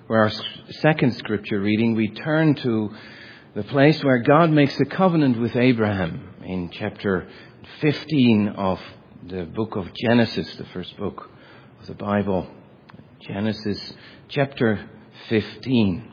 For our second scripture reading, we turn to the place where God makes a covenant with Abraham in chapter 15 of the book of Genesis, the first book of the Bible. Genesis chapter 15.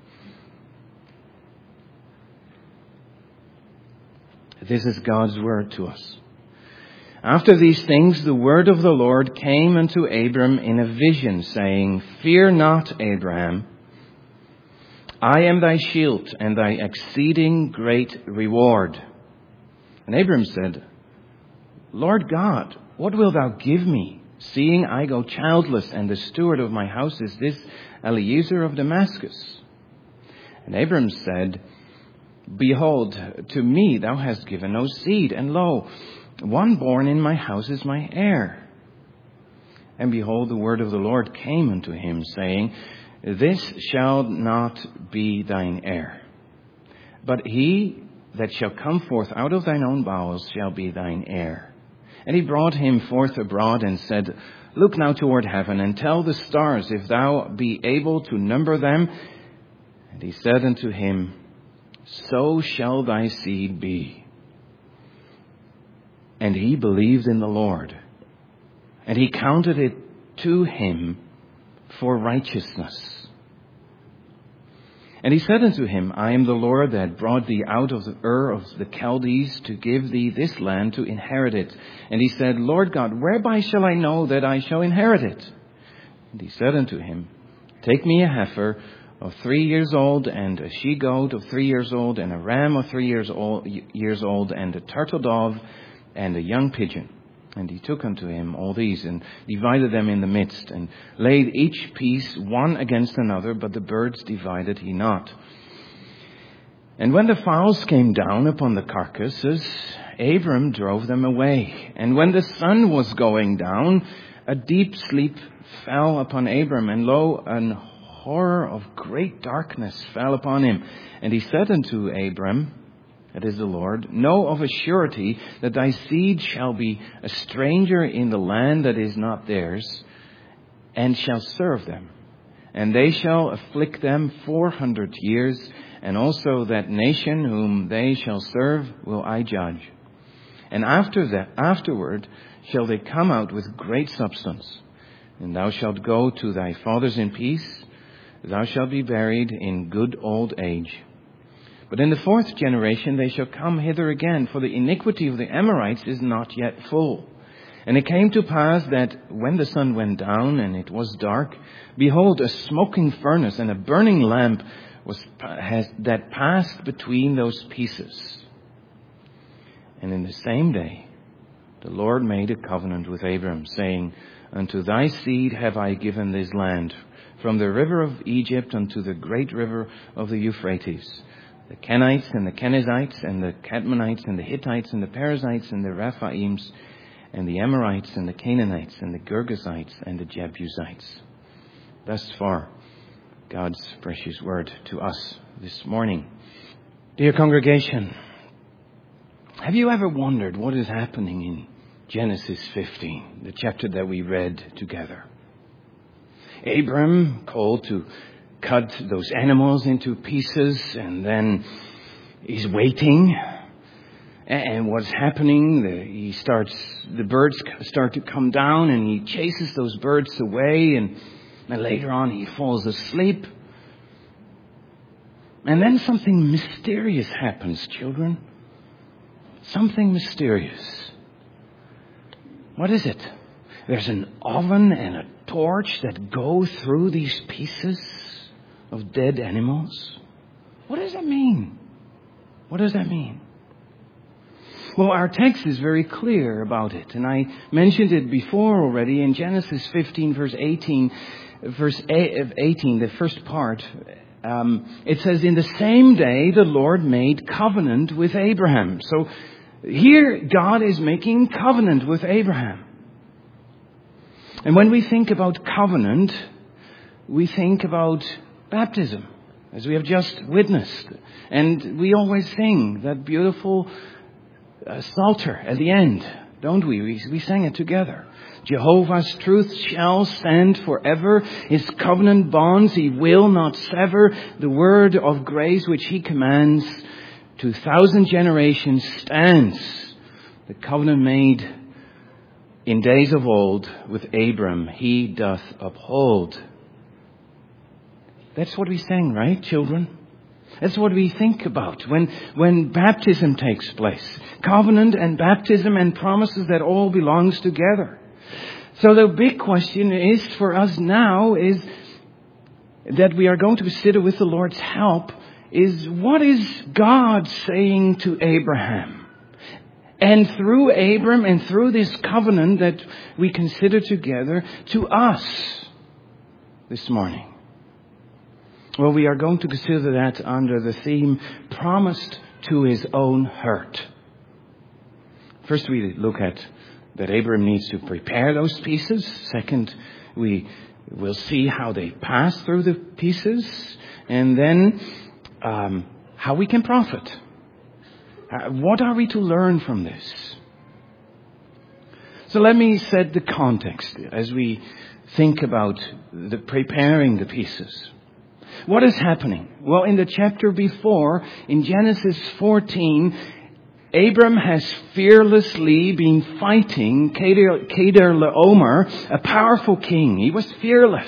This is God's word to us. After these things, the word of the Lord came unto Abram in a vision, saying, Fear not, Abraham. I am thy shield and thy exceeding great reward. And Abram said, Lord God, what wilt thou give me, seeing I go childless, and the steward of my house is this Eliezer of Damascus? And Abram said, Behold, to me thou hast given no seed, and lo, one born in my house is my heir. And behold, the word of the Lord came unto him, saying, This shall not be thine heir, but he that shall come forth out of thine own bowels shall be thine heir. And he brought him forth abroad and said, Look now toward heaven, and tell the stars, if thou be able to number them. And he said unto him, So shall thy seed be. And he believed in the Lord, and he counted it to him for righteousness. And he said unto him, I am the Lord that brought thee out of the Ur of the Chaldees to give thee this land to inherit it. And he said, Lord God, whereby shall I know that I shall inherit it? And he said unto him, Take me a heifer of 3 years old, and a she-goat of 3 years old, and a ram of 3 years old, and a turtle dove, and a young pigeon. And he took unto him all these, and divided them in the midst, and laid each piece one against another, but the birds divided he not. And when the fowls came down upon the carcasses, Abram drove them away. And when the sun was going down, a deep sleep fell upon Abram, and lo, an horror of great darkness fell upon him. And he said unto Abram, that is the Lord, Know of a surety that thy seed shall be a stranger in the land that is not theirs, and shall serve them. And they shall afflict them 400 years, and also that nation whom they shall serve will I judge. And afterward shall they come out with great substance. And thou shalt go to thy fathers in peace. Thou shalt be buried in good old age. But in the fourth generation they shall come hither again, for the iniquity of the Amorites is not yet full. And it came to pass that when the sun went down and it was dark, behold, a smoking furnace and a burning lamp that passed between those pieces. And in the same day the Lord made a covenant with Abram, saying, Unto thy seed have I given this land, from the river of Egypt unto the great river of the Euphrates, the Kenites and the Kenizzites and the Cadmonites and the Hittites and the Perizzites and the Rephaims and the Amorites and the Canaanites and the Girgashites and the Jebusites. Thus far, God's precious word to us this morning. Dear congregation, have you ever wondered what is happening in Genesis 15, the chapter that we read together? Abram called to cut those animals into pieces, and then he's waiting. And what's happening? The birds start to come down, and he chases those birds away, and later on he falls asleep. And then something mysterious happens, children. Something mysterious. What is it? There's an oven and a torch that go through these pieces of dead animals. What does that mean? What does that mean? Well, our text is very clear about it, and I mentioned it before already in Genesis 15, verse 18, the first part. It says, In the same day the Lord made covenant with Abraham. So here God is making covenant with Abraham. And when we think about covenant, we think about baptism, as we have just witnessed. And we always sing that beautiful psalter at the end. don't we? We sang it together. Jehovah's truth shall stand forever. His covenant bonds He will not sever. The word of grace which He commands to 1,000 generations stands. The covenant made in days of old with Abram, He doth uphold. That's what we sing, right, children? That's what we think about when baptism takes place. Covenant and baptism and promises, that all belongs together. So the big question is for us now is that we are going to consider with the Lord's help is, what is God saying to Abraham? And through Abram and through this covenant that we consider together, to us this morning. Well, we are going to consider that under the theme, promised to His own hurt. First, we look at that Abram needs to prepare those pieces. Second, we will see how they pass through the pieces. And then how we can profit. What are we to learn from this? So let me set the context as we think about the preparing the pieces. What is happening? Well, in the chapter before, in Genesis 14, Abram has fearlessly been fighting Chedorlaomer, a powerful king. He was fearless.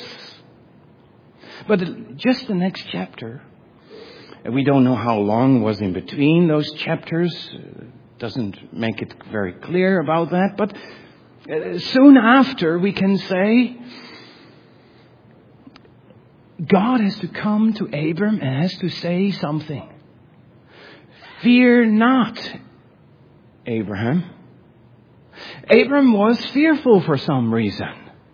But just the next chapter, we don't know how long was in between those chapters. Doesn't make it very clear about that. But soon after, we can say, God has to come to Abram and has to say something. Fear not, Abraham. Abram was fearful for some reason.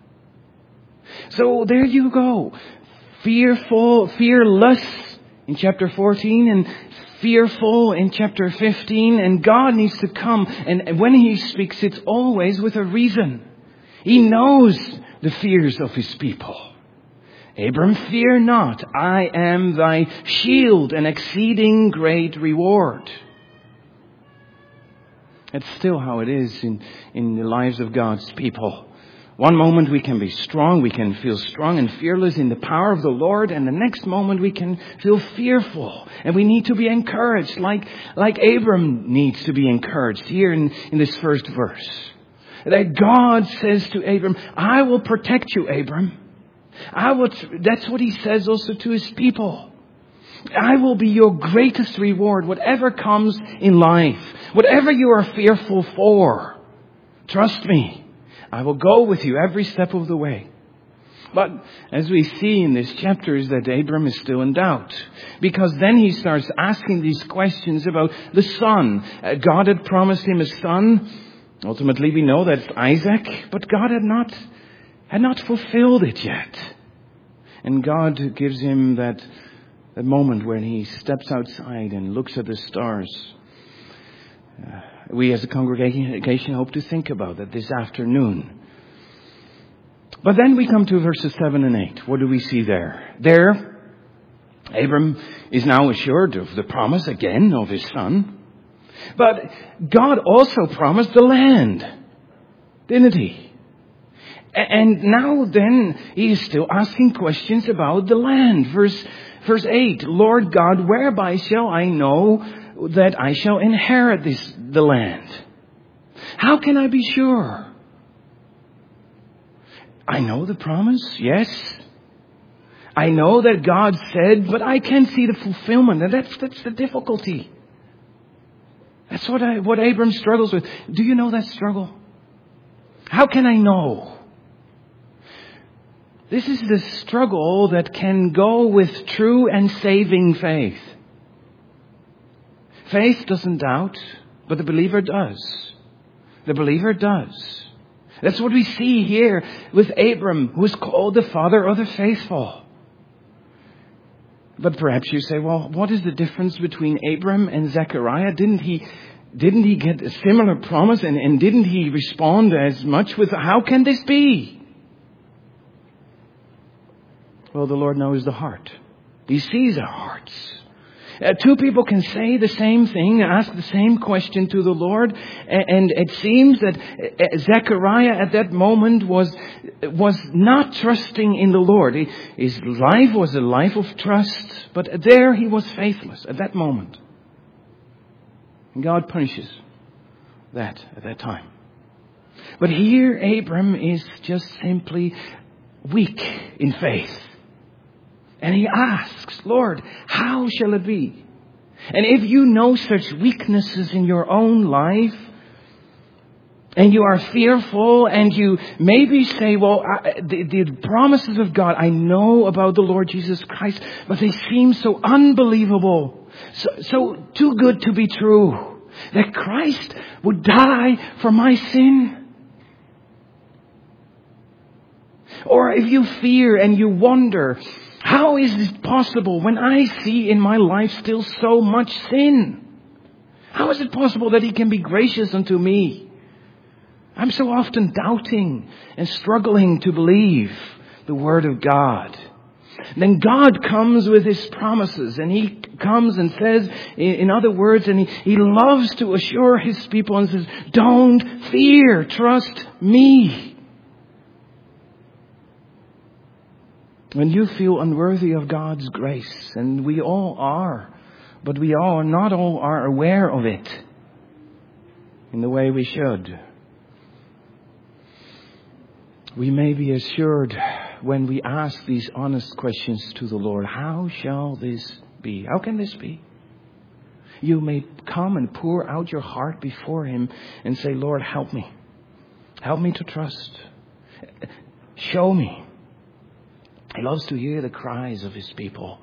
So there you go. Fearless in chapter 14 and fearful in chapter 15. And God needs to come. And when He speaks, it's always with a reason. He knows the fears of His people. Abram, fear not. I am thy shield and exceeding great reward. That's still how it is in the lives of God's people. One moment we can be strong, we can feel strong and fearless in the power of the Lord, and the next moment we can feel fearful. And we need to be encouraged, like Abram needs to be encouraged here in this first verse. That God says to Abram, I will protect you, Abram. That's what He says also to His people. I will be your greatest reward, whatever comes in life, whatever you are fearful for. Trust me, I will go with you every step of the way. But as we see in this chapter is that Abram is still in doubt. Because then he starts asking these questions about the son. God had promised him a son. Ultimately we know that's Isaac, but God had not fulfilled it yet. And God gives him that moment when he steps outside and looks at the stars. We as a congregation hope to think about that this afternoon. But then we come to verses 7 and 8. What do we see there? There, Abram is now assured of the promise again of his son. But God also promised the land, didn't He? And now then, He is still asking questions about the land. Verse 8, Lord God, whereby shall I know that I shall inherit the land? How can I be sure? I know the promise, yes. I know that God said, but I can't see the fulfillment. And that's the difficulty. That's what Abram struggles with. Do you know that struggle? How can I know? This is the struggle that can go with true and saving faith. Faith doesn't doubt, but the believer does. The believer does. That's what we see here with Abram, who is called the father of the faithful. But perhaps you say, well, what is the difference between Abram and Zechariah? Didn't he get a similar promise and didn't he respond as much with, how can this be? Well, the Lord knows the heart. He sees our hearts. Two people can say the same thing, ask the same question to the Lord, and it seems that Zechariah at that moment was not trusting in the Lord. His life was a life of trust, but there he was faithless at that moment. And God punishes that at that time. But here Abram is just simply weak in faith. And he asks, Lord, how shall it be? And if you know such weaknesses in your own life, and you are fearful, and you maybe say, well, the promises of God, I know about the Lord Jesus Christ, but they seem so unbelievable, so too good to be true, that Christ would die for my sin. Or if you fear and you wonder, how is it possible when I see in my life still so much sin? How is it possible that He can be gracious unto me? I'm so often doubting and struggling to believe the Word of God. Then God comes with His promises, and He comes and says, in other words, and He loves to assure His people and says, don't fear, trust me. When you feel unworthy of God's grace, and we all are, but not all are aware of it in the way we should. We may be assured when we ask these honest questions to the Lord, how shall this be? How can this be? You may come and pour out your heart before Him and say, Lord, help me. Help me to trust. Show me. He loves to hear the cries of His people.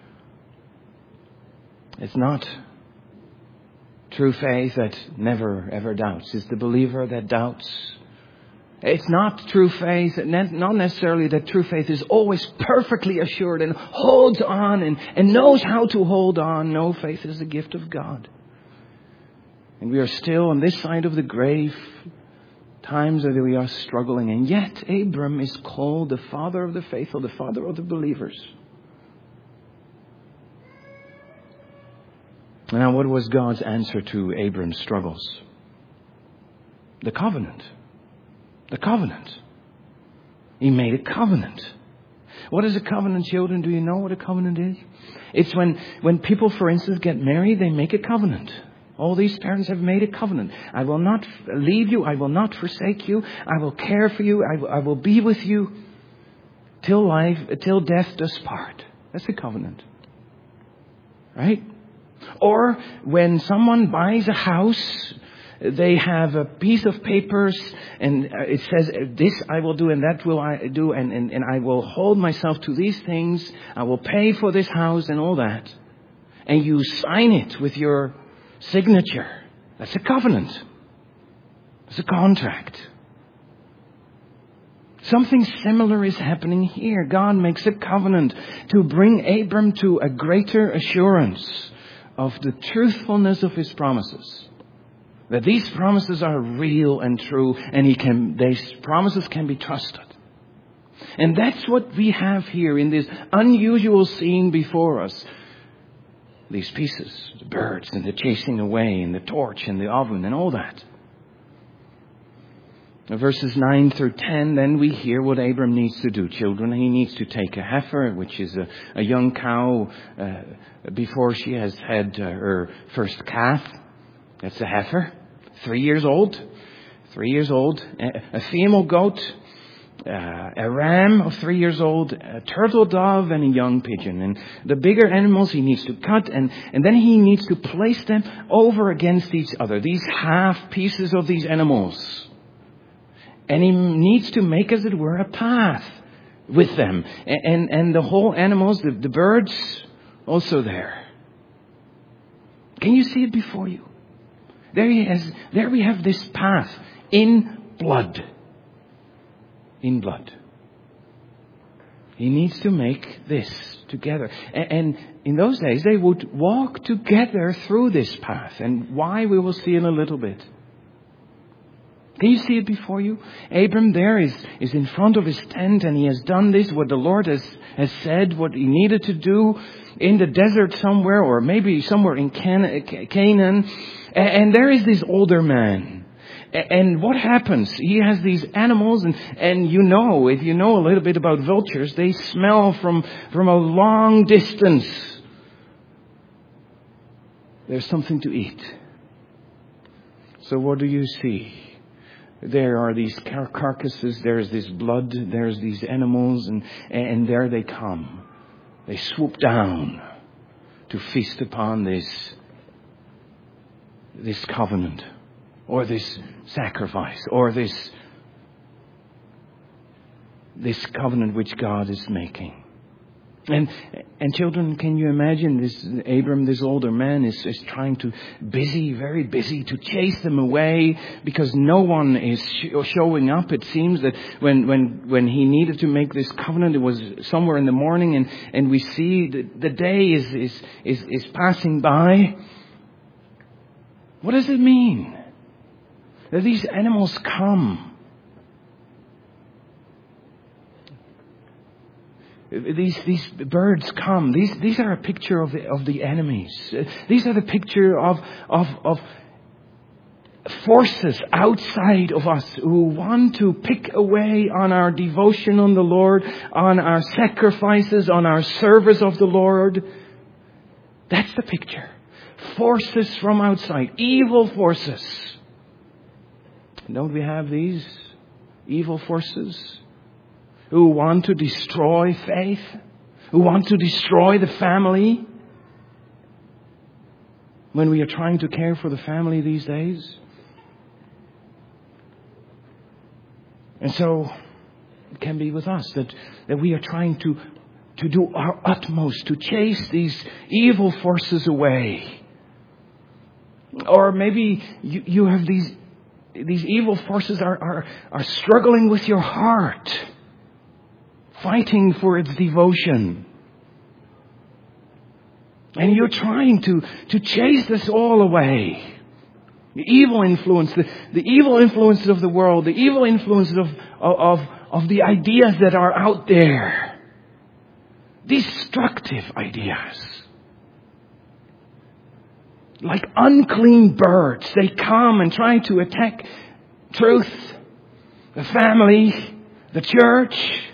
It's not true faith that never ever doubts. It's the believer that doubts. It's not true faith, not necessarily that true faith is always perfectly assured and holds on and knows how to hold on. No, faith is a gift of God. And we are still on this side of the grave, times that we are struggling, and yet Abram is called the father of the faithful, the father of the believers. Now, what was God's answer to Abram's struggles? The covenant. The covenant. He made a covenant. What is a covenant, children? Do you know what a covenant is? It's when people, for instance, get married, they make a covenant. All these parents have made a covenant. I will not leave you. I will not forsake you. I will care for you. I will be with you till death does part. That's a covenant. Right? Or when someone buys a house, they have a piece of papers and it says, this I will do and that will I do and I will hold myself to these things. I will pay for this house and all that. And you sign it with your signature. That's a covenant. It's a contract. Something similar is happening here. God makes a covenant to bring Abram to a greater assurance of the truthfulness of His promises. That these promises are real and true, and these promises can be trusted. And that's what we have here in this unusual scene before us. These pieces, the birds and the chasing away and the torch and the oven and all that. In verses 9 through 10, then we hear what Abram needs to do, children. He needs to take a heifer, which is a young cow, before she has had her first calf. That's a heifer, 3 years old. 3 years old. A female goat, a ram of 3 years old, a turtle dove, and a young pigeon. And the bigger animals he needs to cut, and then he needs to place them over against each other. These half pieces of these animals. And he needs to make, as it were, a path with them. And the whole animals, the birds, also there. Can you see it before you? There we have this path in blood. In blood. He needs to make this together. And in those days, they would walk together through this path. And why, we will see in a little bit. Can you see it before you? Abram there is in front of his tent, and he has done this, what the Lord has said, what he needed to do in the desert somewhere, or maybe somewhere in Canaan. And there is this older man. And what happens? He has these animals, and you know, if you know a little bit about vultures, they smell from a long distance. There's something to eat. So what do you see? There are these carcasses, there's this blood, there's these animals, and there they come. They swoop down to feast upon this covenant, or this sacrifice, or this covenant which God is making. And children, can you imagine this Abram, this older man, is trying to very busy to chase them away because no one is showing up. It seems that when he needed to make this covenant, it was somewhere in the morning, and we see the day is passing by. What does it mean that these animals come? These birds come. These are a picture of the enemies. These are the picture of forces outside of us who want to pick away on our devotion on the Lord, on our sacrifices, on our service of the Lord. That's the picture. Forces from outside. Evil forces. Don't we have these evil forces? Who want to destroy faith, who want to destroy the family. When we are trying to care for the family these days. And so it can be with us that we are trying to do our utmost to chase these evil forces away. Or maybe you have these evil forces are struggling with your heart. Fighting for its devotion. And you're trying to chase this all away. The evil influence, the evil influences of the world, the evil influences of the ideas that are out there. Destructive ideas. Like unclean birds, they come and try to attack truth, the family, the church.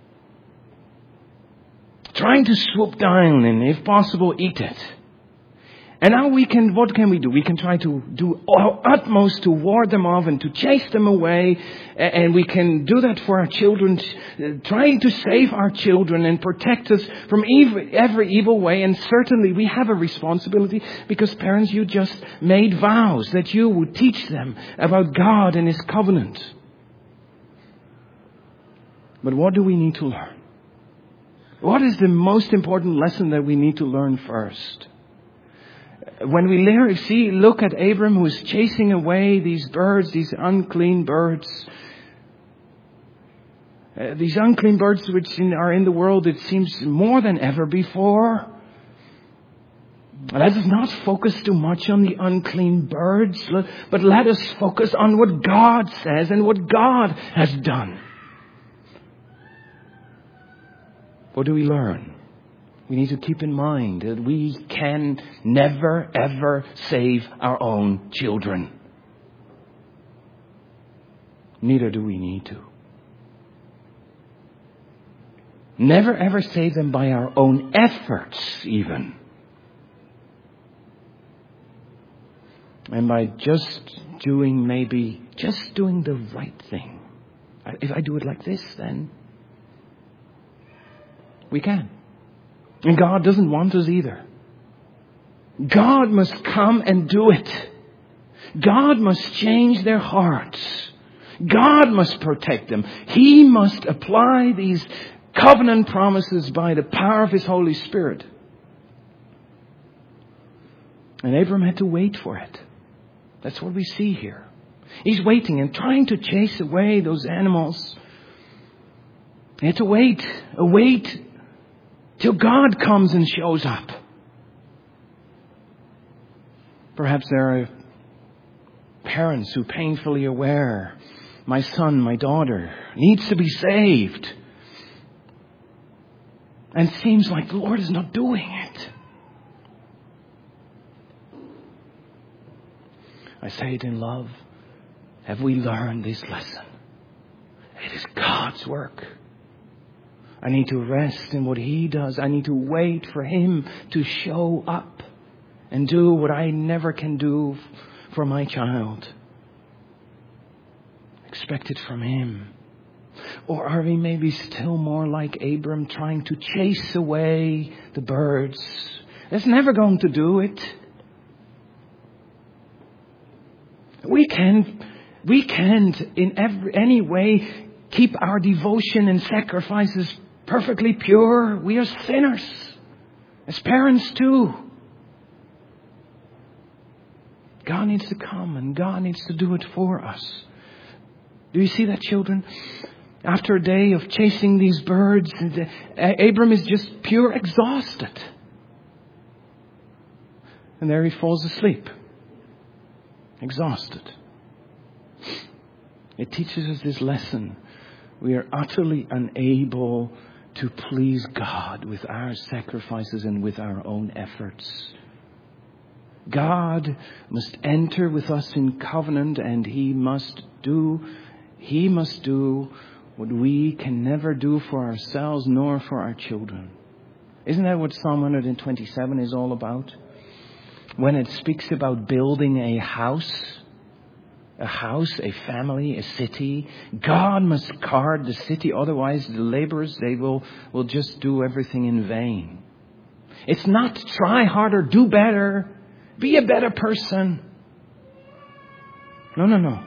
Trying to swoop down and, if possible, eat it. And now what can we do? We can try to do our utmost to ward them off and to chase them away. And we can do that for our children, trying to save our children and protect us from every evil way. And certainly we have a responsibility because parents, you just made vows that you would teach them about God and His covenant. But what do we need to learn? What is the most important lesson that we need to learn first? When we look at Abram who is chasing away these birds, these unclean birds. These unclean birds which are in the world, it seems more than ever before. Let us not focus too much on the unclean birds, but let us focus on what God says and what God has done. What do we learn? We need to keep in mind that we can never ever save our own children. Neither do we need to. Never ever save them by our own efforts even. And by just doing the right thing. If I do it like this, then we can. And God doesn't want us either. God must come and do it. God must change their hearts. God must protect them. He must apply these covenant promises by the power of His Holy Spirit. And Abram had to wait for it. That's what we see here. He's waiting and trying to chase away those animals. He had to wait till God comes and shows up. Perhaps there are parents who painfully aware my son, my daughter needs to be saved. And it seems like the Lord is not doing it. I say it in love. Have we learned this lesson? It is God's work. I need to rest in what He does. I need to wait for Him to show up and do what I never can do for my child. Expect it from Him. Or are we maybe still more like Abram, trying to chase away the birds? That's never going to do it. We can't in any way keep our devotion and sacrifices perfectly pure. We are sinners, as parents too. God needs to come and God needs to do it for us. Do you see that, children? After a day of chasing these birds, Abram is just pure exhausted. And there he falls asleep. Exhausted. It teaches us this lesson. We are utterly unable to please God with our sacrifices and with our own efforts. God must enter with us in covenant, and He must do what we can never do for ourselves nor for our children. Isn't that what Psalm 127 is all about? When it speaks about building a house, a family, a city, God must guard the city. Otherwise, the laborers, they will just do everything in vain. It's not try harder, do better, be a better person. No.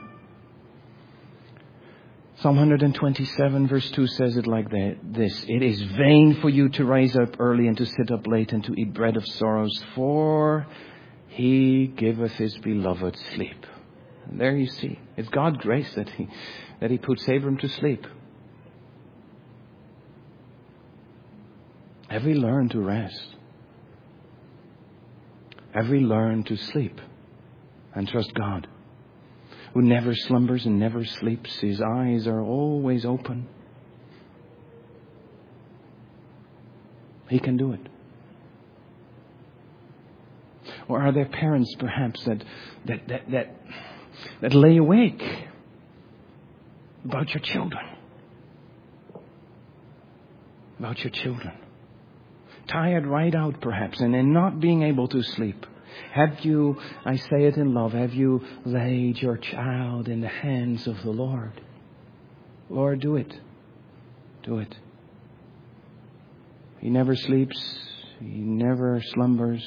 Psalm 127 verse 2 says it like this. It is vain for you to rise up early and to sit up late and to eat bread of sorrows, for He giveth His beloved sleep. And there you see, it's God's grace that He puts Abram to sleep. Have we learned to rest? Have we learned to sleep and trust God, who never slumbers and never sleeps? His eyes are always open. He can do it. Or are there parents perhaps that lay awake about your children? About your children. Tired right out perhaps, and then not being able to sleep. Have you, I say it in love, have you laid your child in the hands of the Lord? Lord, do it. Do it. He never sleeps. He never slumbers.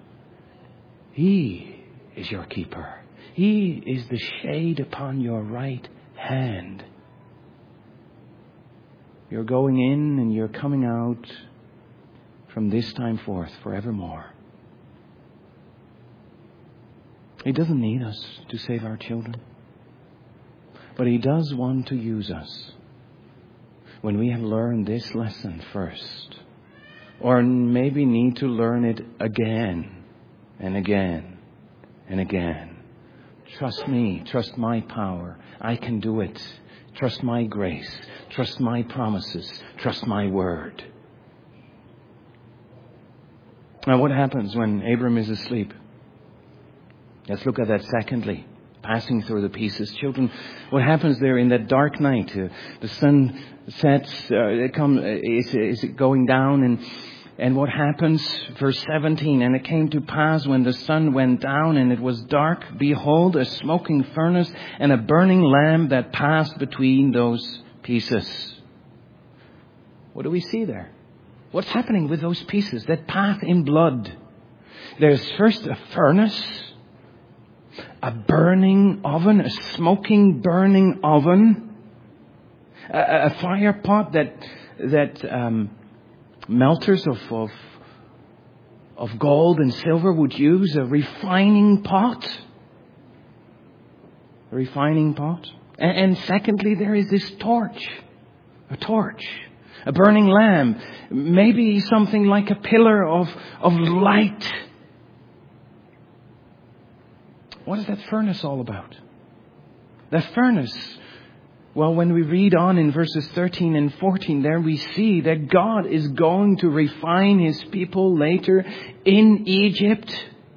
He is your keeper. He is the shade upon your right hand. You're going in and you're coming out from this time forth forevermore. He doesn't need us to save our children. But He does want to use us when we have learned this lesson first. Or maybe need to learn it again and again and again. Trust me. Trust my power. I can do it. Trust my grace. Trust my promises. Trust my word. Now what happens when Abram is asleep? Let's look at that secondly. Passing through the pieces. Children, what happens there in that dark night? The sun sets, is going down, and what happens? Verse 17, and it came to pass when the sun went down and it was dark, behold, a smoking furnace and a burning lamp that passed between those pieces. What do we see there? What's happening with those pieces? That path in blood. There's first a furnace, a burning oven, a smoking burning oven, a fire pot that melters of gold and silver would use, a refining pot. A refining pot. And secondly, there is this torch. A torch. A burning lamp. Maybe something like a pillar of light. What is that furnace all about? That furnace, well, when we read on in verses 13 and 14, there we see that God is going to refine His people later in Egypt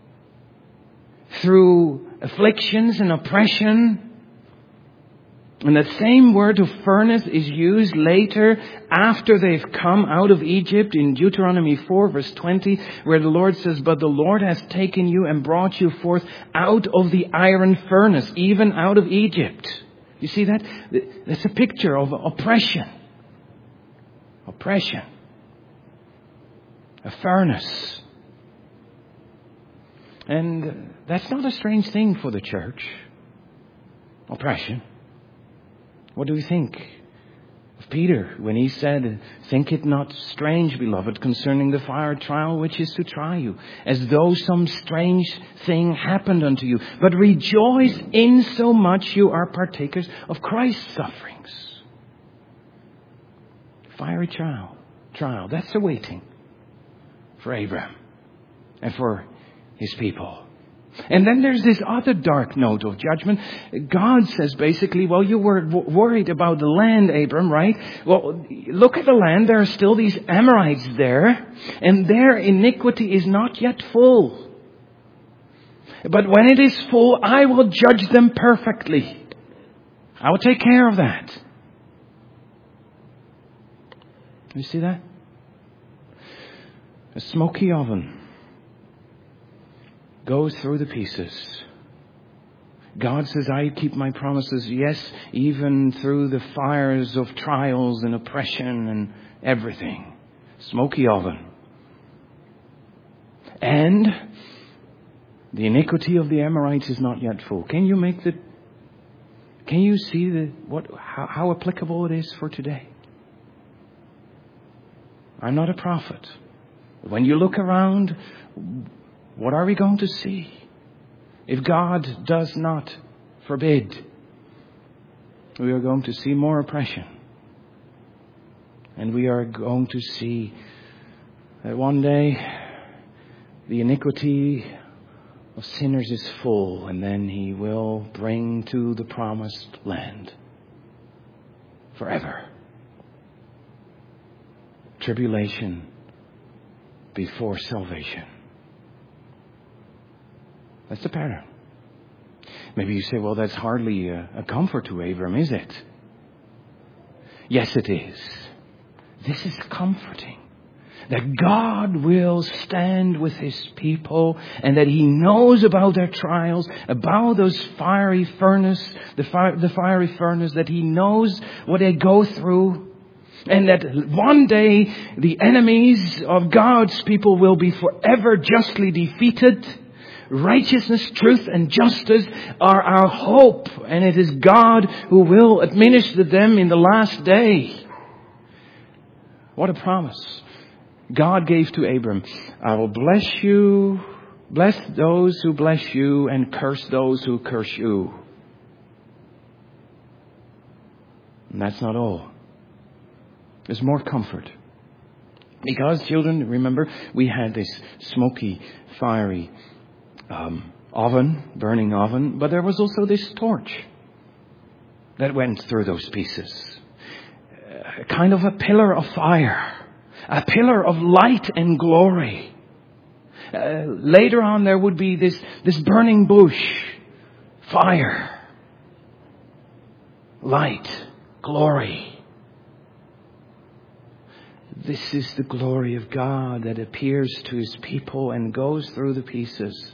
through afflictions and oppression. And that same word of furnace is used later after they've come out of Egypt in Deuteronomy 4 verse 20, where the Lord says, "But the Lord has taken you and brought you forth out of the iron furnace, even out of Egypt." You see that? That's a picture of oppression. Oppression. A furnace. And that's not a strange thing for the church. Oppression. What do we think of Peter when he said, "Think it not strange, beloved, concerning the fire trial which is to try you, as though some strange thing happened unto you. But rejoice in so much you are partakers of Christ's sufferings." Fiery trial. That's awaiting for Abraham and for his people. And then there's this other dark note of judgment. God says basically, well, you were worried about the land, Abram, right? Well, look at the land. There are still these Amorites there, and their iniquity is not yet full. But when it is full, I will judge them perfectly. I will take care of that. You see that? A smoky oven goes through the pieces. God says, "I keep my promises." Yes, even through the fires of trials and oppression and everything. Smoky oven. And the iniquity of the Amorites is not yet full. Can you see how applicable it is for today? I'm not a prophet. When you look around, what are we going to see? If God does not forbid, we are going to see more oppression. And we are going to see that one day the iniquity of sinners is full, and then He will bring to the promised land forever. Tribulation before salvation. That's the pattern. Maybe you say, well, that's hardly a comfort to Abram, is it? Yes, it is. This is comforting. That God will stand with His people, and that He knows about their trials, about those fiery furnace, the fiery furnace, that He knows what they go through. And that one day the enemies of God's people will be forever justly defeated. Righteousness, truth, and justice are our hope, and it is God who will administer them in the last day. What a promise God gave to Abram. "I will bless you, bless those who bless you, and curse those who curse you." And that's not all. There's more comfort. Because, children, remember, we had this smoky, fiery burning oven, but there was also this torch that went through those pieces. Kind of a pillar of fire, a pillar of light and glory. Later on there would be this burning bush, fire, light, glory. This is the glory of God that appears to His people and goes through the pieces.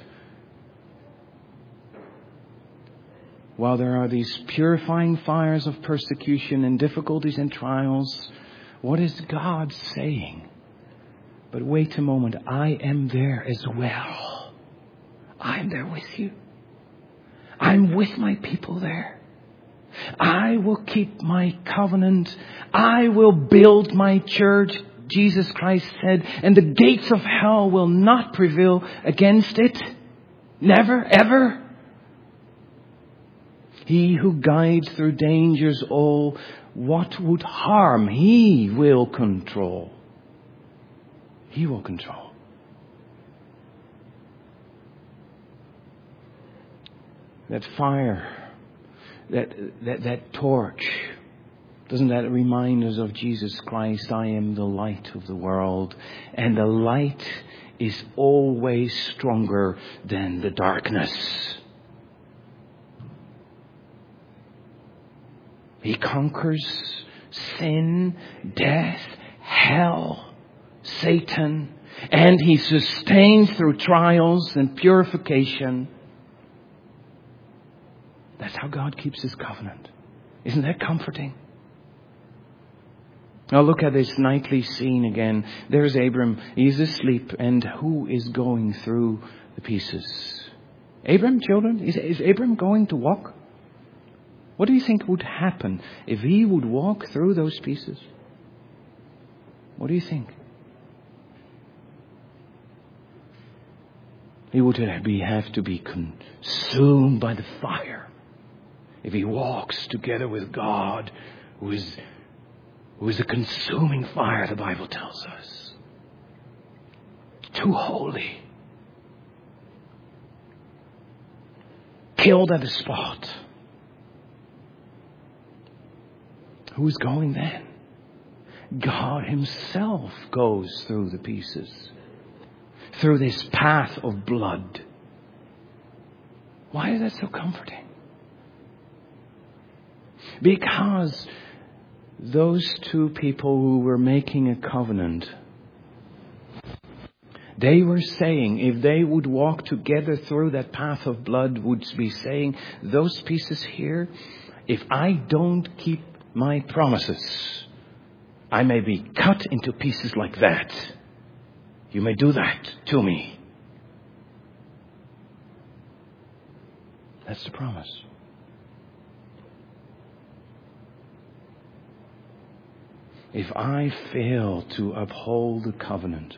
While there are these purifying fires of persecution and difficulties and trials, what is God saying? But wait a moment, I am there as well. I am there with you. I'm with my people there. I will keep my covenant. I will build my church, Jesus Christ said, and the gates of hell will not prevail against it. Never, ever. He who guides through dangers all, what would harm? He will control. He will control. that fire, that torch, doesn't that remind us of Jesus Christ? I am the light of the world. And the light is always stronger than the darkness. He conquers sin, death, hell, Satan, and He sustains through trials and purification. That's how God keeps His covenant. Isn't that comforting? Now look at this nightly scene again. There's Abram. He's asleep. And who is going through the pieces? Abram, children? Is Abram going to walk? What do you think would happen if he would walk through those pieces? What do you think? He would have to be consumed by the fire if he walks together with God, who is a consuming fire, the Bible tells us. Too holy. Killed at the spot. Who's going then? God Himself goes through the pieces. Through this path of blood. Why is that so comforting? Because those two people who were making a covenant, they were saying, if they would walk together through that path of blood, would be saying, those pieces here, if I don't keep my promises, I may be cut into pieces like that. You may do that to me. That's the promise. If I fail to uphold the covenant,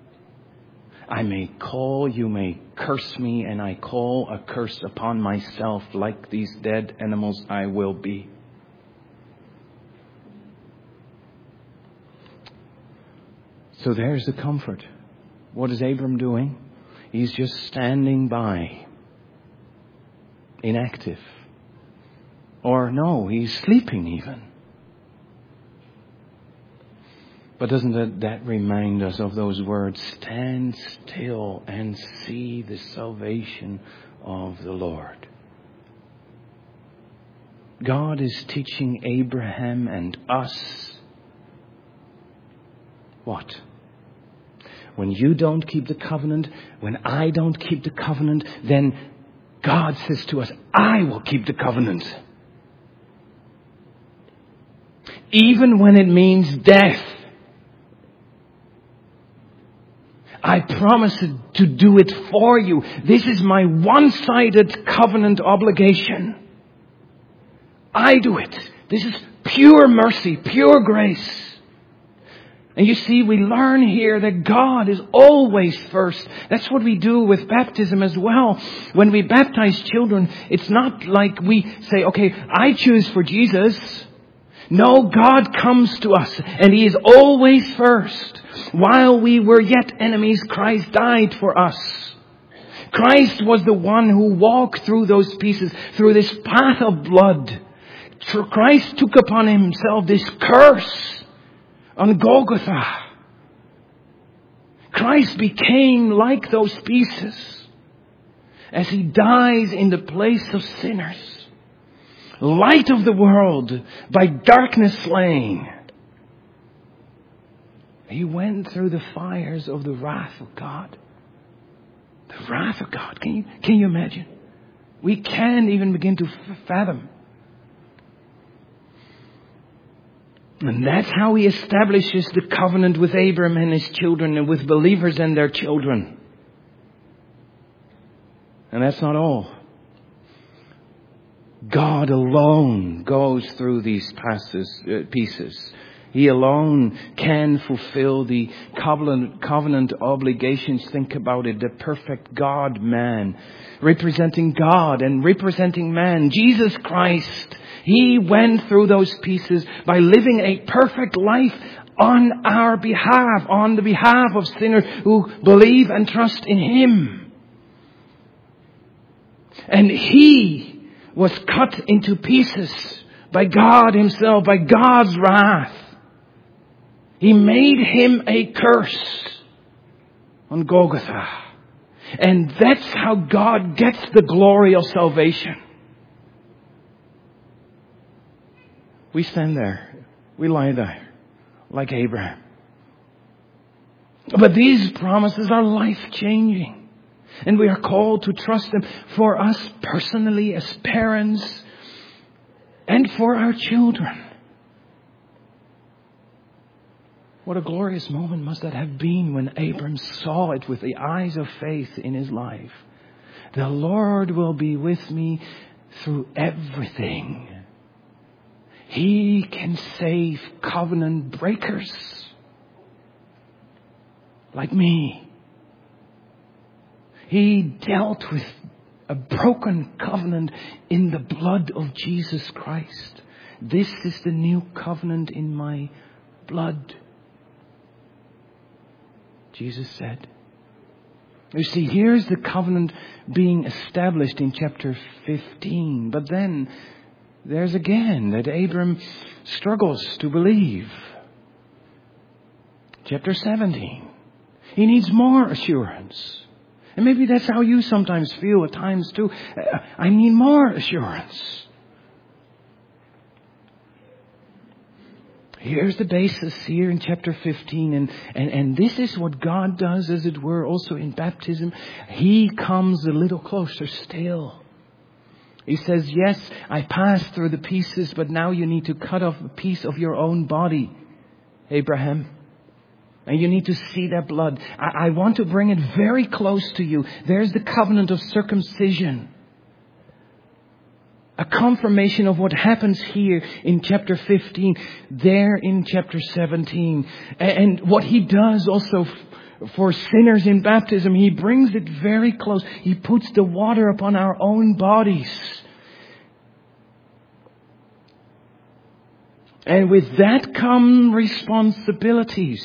you may curse me, and I call a curse upon myself. Like these dead animals, I will be. So there's the comfort. What is Abram doing? He's just standing by, inactive. Or no, he's sleeping even. But doesn't that remind us of those words, stand still and see the salvation of the Lord? God is teaching Abraham and us what? When you don't keep the covenant, when I don't keep the covenant, then God says to us, I will keep the covenant. Even when it means death. I promise to do it for you. This is my one-sided covenant obligation. I do it. This is pure mercy, pure grace. And you see, we learn here that God is always first. That's what we do with baptism as well. When we baptize children, it's not like we say, okay, I choose for Jesus. No, God comes to us and He is always first. While we were yet enemies, Christ died for us. Christ was the one who walked through those pieces, through this path of blood. Christ took upon Himself this curse on Golgotha. Christ became like those pieces as He dies in the place of sinners. Light of the world, by darkness slain. He went through the fires of the wrath of God. The wrath of God. Can you imagine? We can't even begin to fathom. And that's how He establishes the covenant with Abraham and his children, and with believers and their children. And that's not all. God alone goes through these pieces. He alone can fulfill the covenant obligations. Think about it. The perfect God-man, representing God and representing man. Jesus Christ. He went through those pieces by living a perfect life on our behalf, on the behalf of sinners who believe and trust in Him. And he was cut into pieces by God himself, by God's wrath. He made him a curse on Golgotha. And that's how God gets the glory of salvation. We stand there. We lie there like Abraham. But these promises are life-changing. And we are called to trust them for us personally as parents and for our children. What a glorious moment must that have been when Abram saw it with the eyes of faith in his life. The Lord will be with me through everything. He can save covenant breakers like me. He dealt with a broken covenant in the blood of Jesus Christ. This is the new covenant in my blood, Jesus said. You see, here's the covenant being established in chapter 15. But then there's again that Abram struggles to believe. Chapter 17. He needs more assurance. And maybe that's how you sometimes feel at times too. I need more assurance. Here's the basis here in chapter 15. And this is what God does, as it were, also in baptism. He comes a little closer still. He says, yes, I passed through the pieces, but now you need to cut off a piece of your own body, Abraham. And you need to see that blood. I want to bring it very close to you. There's the covenant of circumcision. A confirmation of what happens here in chapter 15, there in chapter 17. And what he does also for sinners in baptism, he brings it very close. He puts the water upon our own bodies. And with that come responsibilities.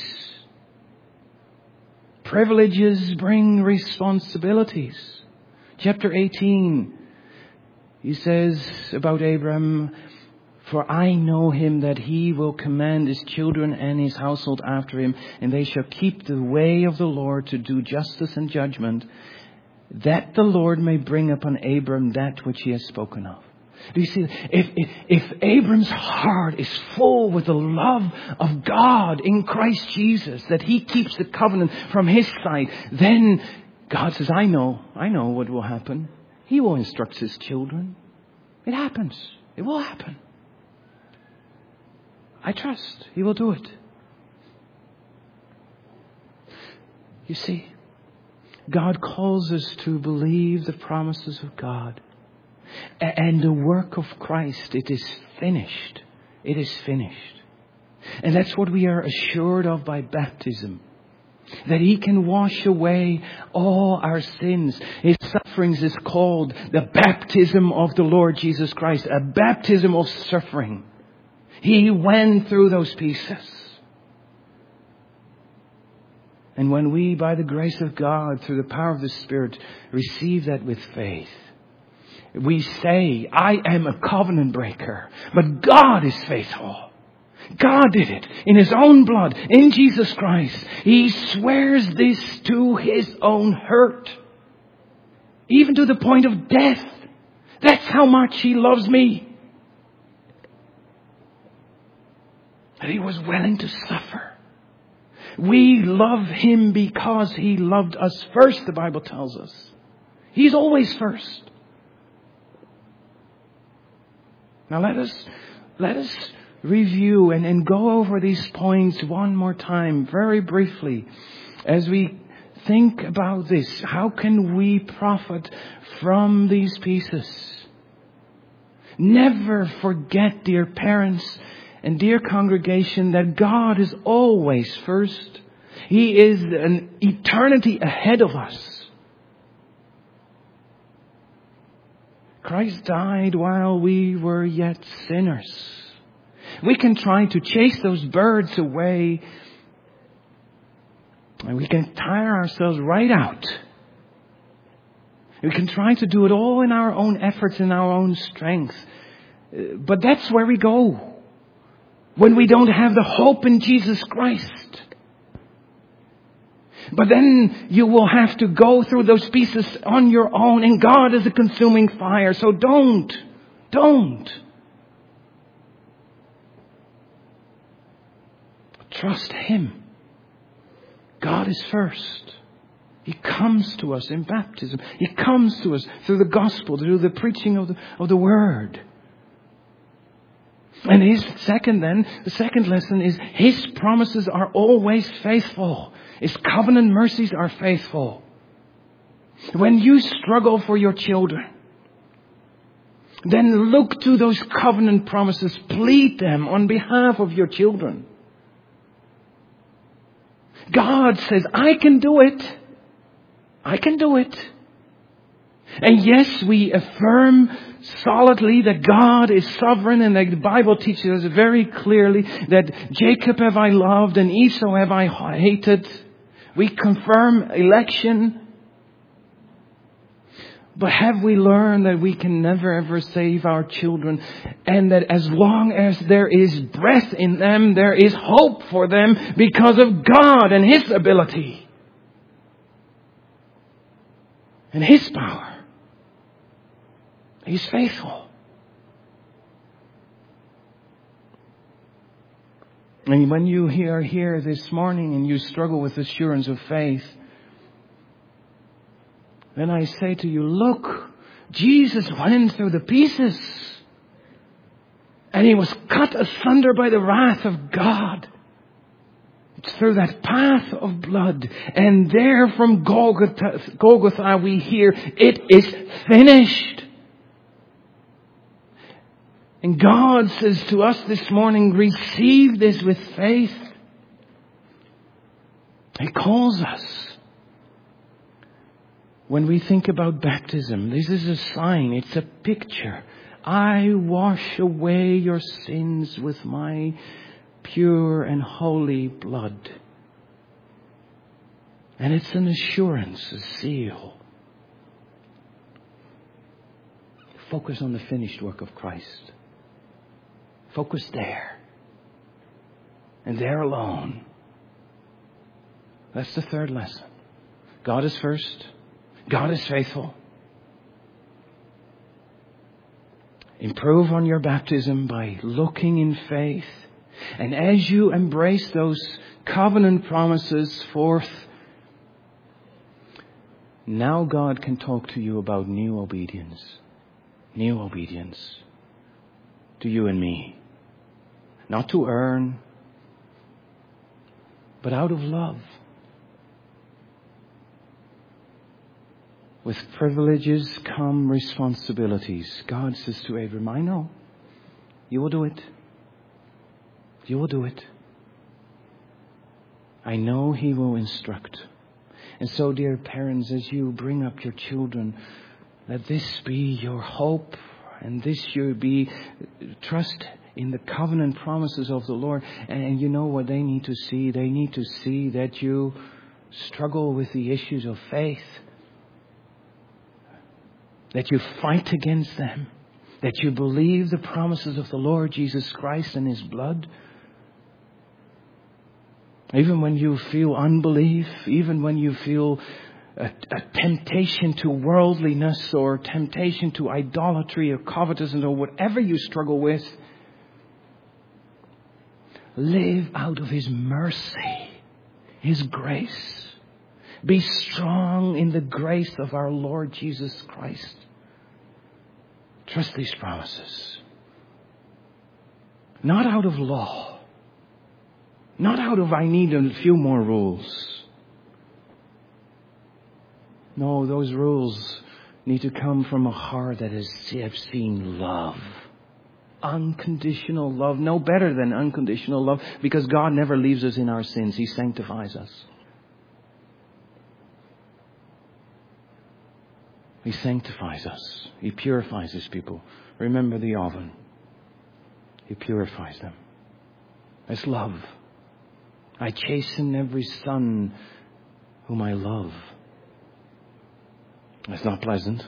Privileges bring responsibilities. Chapter 18, he says about Abram, for I know him that he will command his children and his household after him, and they shall keep the way of the Lord to do justice and judgment, that the Lord may bring upon Abram that which he has spoken of. Do you see, if Abram's heart is full with the love of God in Christ Jesus, that he keeps the covenant from his side, then God says, I know what will happen. He will instruct his children. It happens. It will happen. I trust he will do it. You see, God calls us to believe the promises of God. And the work of Christ, it is finished. It is finished. And that's what we are assured of by baptism. That he can wash away all our sins. His sufferings is called the baptism of the Lord Jesus Christ. A baptism of suffering. He went through those pieces. And when we, by the grace of God, through the power of the Spirit, receive that with faith, we say, I am a covenant breaker, but God is faithful. God did it in his own blood, in Jesus Christ. He swears this to his own hurt, even to the point of death. That's how much he loves me. That he was willing to suffer. We love him because he loved us first, the Bible tells us. He's always first. Now let us review and go over these points one more time, very briefly, as we think about this. How can we profit from these pieces? Never forget, dear parents and dear congregation, that God is always first. He is an eternity ahead of us. Christ died while we were yet sinners. We can try to chase those birds away, and we can tire ourselves right out. We can try to do it all in our own efforts, in our own strength. But that's where we go when we don't have the hope in Jesus Christ. But then you will have to go through those pieces on your own, and God is a consuming fire. So don't. Trust Him. God is first. He comes to us in baptism. He comes to us through the gospel, through the preaching of the word. And the second lesson is His promises are always faithful. His covenant mercies are faithful. When you struggle for your children, then look to those covenant promises. Plead them on behalf of your children. God says, I can do it. I can do it. And yes, we affirm solidly that God is sovereign, and the Bible teaches us very clearly that Jacob have I loved and Esau have I hated. We confirm election. But have we learned that we can never ever save our children, and that as long as there is breath in them, there is hope for them because of God and His ability and His power. He's faithful. And when you are here this morning and you struggle with assurance of faith, then I say to you, look, Jesus went through the pieces. And He was cut asunder by the wrath of God. It's through that path of blood. And there from Golgotha we hear, it is finished. And God says to us this morning, receive this with faith. He calls us. When we think about baptism, this is a sign, it's a picture. I wash away your sins with my pure and holy blood. And it's an assurance, a seal. Focus on the finished work of Christ. Focus there. And there alone. That's the third lesson. God is first. God is faithful. Improve on your baptism by looking in faith. And as you embrace those covenant promises forth, now God can talk to you about new obedience. New obedience. To you and me. Not to earn, but out of love. With privileges come responsibilities. God says to Abram, I know. You will do it. You will do it. I know He will instruct. And so, dear parents, as you bring up your children, let this be your hope, and this should be trust in the covenant promises of the Lord. And you know what they need to see? They need to see that you struggle with the issues of faith. That you fight against them. That you believe the promises of the Lord Jesus Christ and His blood. Even when you feel unbelief, even when you feel a temptation to worldliness or temptation to idolatry or covetousness or whatever you struggle with, live out of His mercy, His grace. Be strong in the grace of our Lord Jesus Christ. Trust these promises. Not out of law. Not out of I need a few more rules. No, those rules need to come from a heart that has seen love. Unconditional love. No better than unconditional love, because God never leaves us in our sins. He sanctifies us. He sanctifies us. He purifies His people. Remember the oven. He purifies them. That's love. I chasten every son whom I love. It's not pleasant.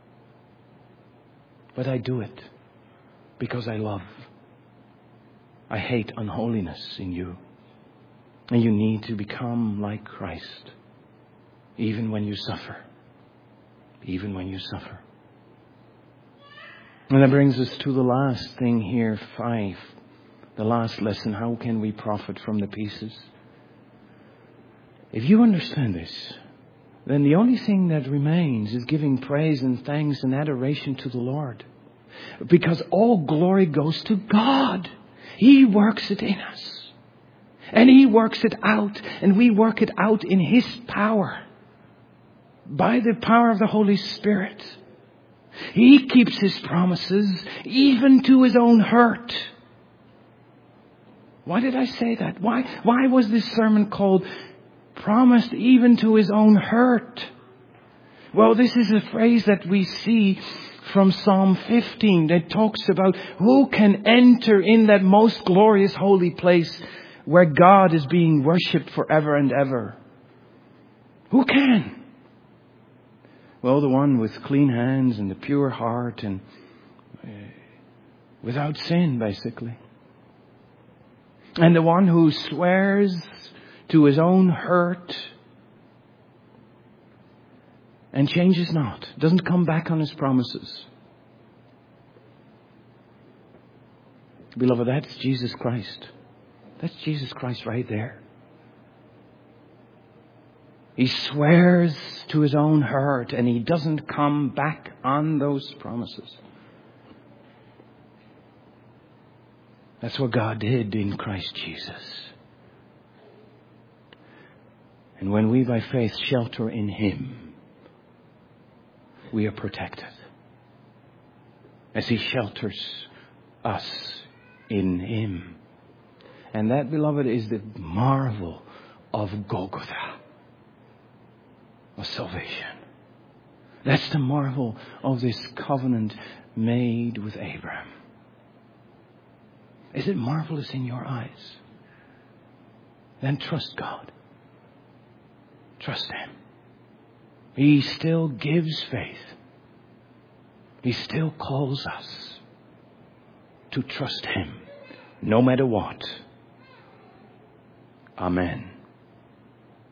But I do it because I love. I hate unholiness in you. And you need to become like Christ. Even when you suffer. Even when you suffer. And that brings us to the last thing here, 5. The last lesson. How can we profit from the pieces? If you understand this, then the only thing that remains is giving praise and thanks and adoration to the Lord. Because all glory goes to God. He works it in us. And He works it out. And we work it out in His power. By the power of the Holy Spirit. He keeps His promises even to His own hurt. Why did I say that? Why was this sermon called promised even to His own hurt? Well, this is a phrase that we see from Psalm 15 that talks about who can enter in that most glorious holy place where God is being worshipped forever and ever. Who can? Well, the one with clean hands and the pure heart and without sin, basically. And the one who swears to his own hurt and changes not, doesn't come back on his promises. Beloved, that's Jesus Christ. That's Jesus Christ right there. He swears to his own hurt and he doesn't come back on those promises. That's what God did in Christ Jesus. And when we by faith shelter in Him, we are protected. As He shelters us in Him. And that, beloved, is the marvel of Golgotha. Of salvation. That's the marvel of this covenant made with Abraham. Is it marvelous in your eyes? Then trust God. Trust Him. He still gives faith. He still calls us to trust Him, no matter what. Amen.